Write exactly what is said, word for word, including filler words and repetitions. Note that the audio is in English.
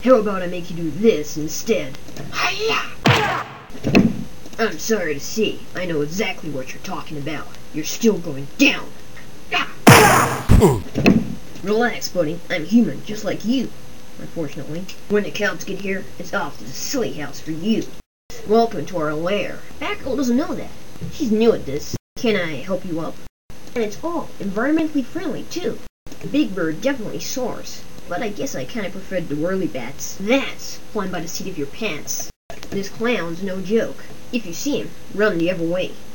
How about I make you do this instead? Hi-ya! I'm sorry to say, I know exactly what you're talking about. You're still going down. Relax, buddy. I'm human, just like you. Unfortunately, when the cops get here, it's off to the silly house for you. Welcome to our lair. Batgirl doesn't know that. She's new at this. Can I help you up? And it's all environmentally friendly, too. Big Bird definitely soars, but I guess I kinda preferred the whirly bats. That's flying by the seat of your pants. This clown's no joke. If you see him, run the other way.